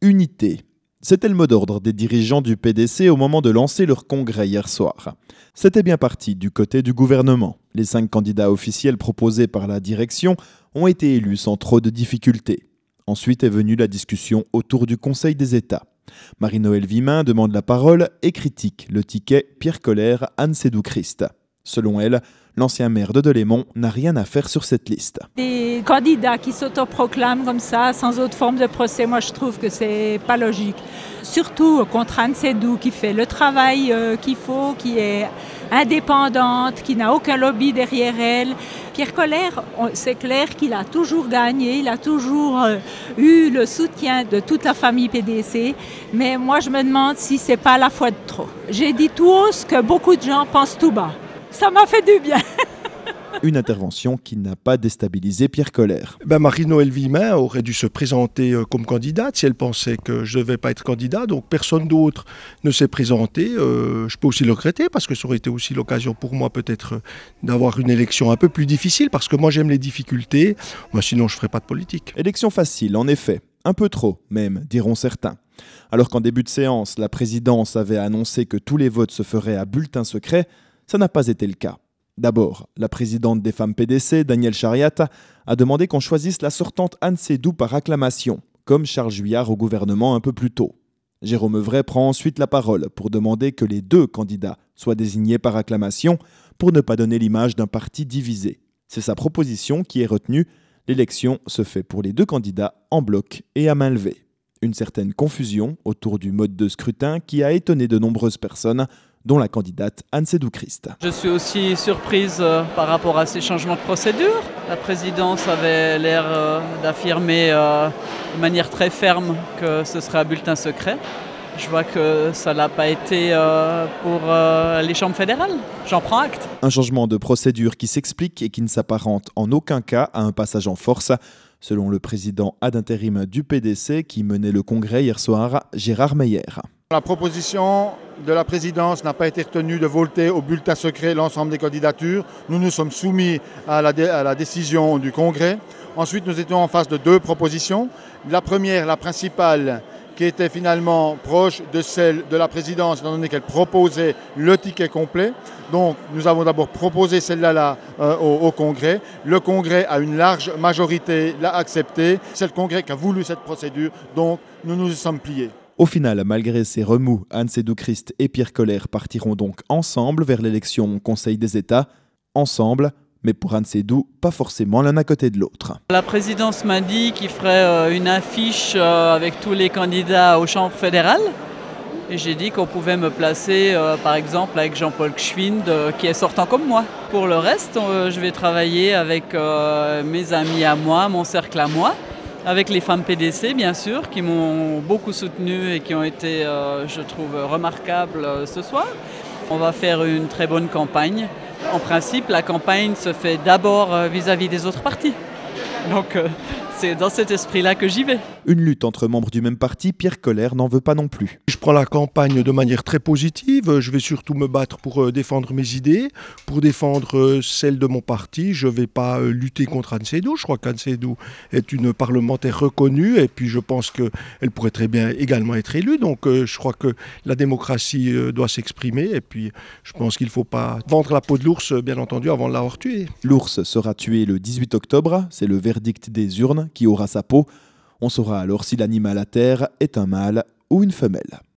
Unité. C'était le mot d'ordre des dirigeants du PDC au moment de lancer leur congrès hier soir. C'était bien parti du côté du gouvernement. Les 5 candidats officiels proposés par la direction ont été élus sans trop de difficultés. Ensuite est venue la discussion autour du Conseil des États. Marie-Noëlle Vimin demande la parole et critique le ticket Pierre Koller, Anne Sédou-Christ. Selon elle, l'ancien maire de Delémont n'a rien à faire sur cette liste. Des candidats qui s'autoproclament comme ça, sans autre forme de procès, moi je trouve que c'est pas logique. Surtout contre Anne Sédou qui fait le travail qu'il faut, qui est indépendante, qui n'a aucun lobby derrière elle. Pierre Koller, c'est clair qu'il a toujours gagné, il a toujours eu le soutien de toute la famille PDC, mais moi je me demande si c'est pas la fois de trop. J'ai dit tout haut ce que beaucoup de gens pensent tout bas. Ça m'a fait du bien. Une intervention qui n'a pas déstabilisé Pierre Koller. Marie-Noëlle Vimin aurait dû se présenter comme candidate si elle pensait que je ne devais pas être candidat. Donc personne d'autre ne s'est présenté. Je peux aussi le regretter parce que ça aurait été aussi l'occasion pour moi peut-être d'avoir une élection un peu plus difficile parce que moi j'aime les difficultés. Sinon je ne ferais pas de politique. Élection facile, en effet. Un peu trop, même, diront certains. Alors qu'en début de séance, la présidence avait annoncé que tous les votes se feraient à bulletin secret, ça n'a pas été le cas. D'abord, la présidente des femmes PDC, Danielle Chariat, a demandé qu'on choisisse la sortante Anne Sédou par acclamation, comme Charles Juillard au gouvernement un peu plus tôt. Jérôme Evray prend ensuite la parole pour demander que les 2 candidats soient désignés par acclamation pour ne pas donner l'image d'un parti divisé. C'est sa proposition qui est retenue. L'élection se fait pour les 2 candidats en bloc et à main levée. Une certaine confusion autour du mode de scrutin qui a étonné de nombreuses personnes, dont la candidate Anne Sédou-Christ. Je suis aussi surprise par rapport à ces changements de procédure. La présidence avait l'air d'affirmer de manière très ferme que ce serait un bulletin secret. Je vois que ça n'a pas été pour les chambres fédérales. J'en prends acte. Un changement de procédure qui s'explique et qui ne s'apparente en aucun cas à un passage en force, selon le président ad intérim du PDC qui menait le congrès hier soir, Gérard Meyer. La proposition de la présidence n'a pas été retenue de voter au bulletin secret l'ensemble des candidatures. Nous nous sommes soumis à la décision du congrès. Ensuite, nous étions en face de 2 propositions. La première, la principale, qui était finalement proche de celle de la présidence, étant donné qu'elle proposait le ticket complet. Donc nous avons d'abord proposé celle-là au Congrès. Le Congrès, à une large majorité, l'a acceptée. C'est le Congrès qui a voulu cette procédure, donc nous nous y sommes pliés. Au final, malgré ces remous, Anne Sédou-Christ et Pierre Koller partiront donc ensemble vers l'élection au Conseil des États. Ensemble, mais pour Anne Sédou, pas forcément l'un à côté de l'autre. La présidence m'a dit qu'il ferait une affiche avec tous les candidats aux chambres fédérales. Et j'ai dit qu'on pouvait me placer, par exemple, avec Jean-Paul Gschwind, qui est sortant comme moi. Pour le reste, je vais travailler avec mes amis à moi, mon cercle à moi, avec les femmes PDC, bien sûr, qui m'ont beaucoup soutenu et qui ont été, je trouve, remarquables ce soir. On va faire une très bonne campagne. En principe, la campagne se fait d'abord vis-à-vis des autres partis. Donc, c'est dans cet esprit-là que j'y vais. Une lutte entre membres du même parti, Pierre Koller n'en veut pas non plus. Je prends la campagne de manière très positive. Je vais surtout me battre pour défendre mes idées, pour défendre celles de mon parti. Je ne vais pas lutter contre Anne Sédou. Je crois qu'Anne Sédou est une parlementaire reconnue et puis je pense qu'elle pourrait très bien également être élue. Donc je crois que la démocratie doit s'exprimer et puis je pense qu'il ne faut pas vendre la peau de l'ours, bien entendu, avant de l'avoir tué. L'ours sera tué le 18 octobre. C'est le verdict des urnes qui aura sa peau. On saura alors si l'animal à terre est un mâle ou une femelle.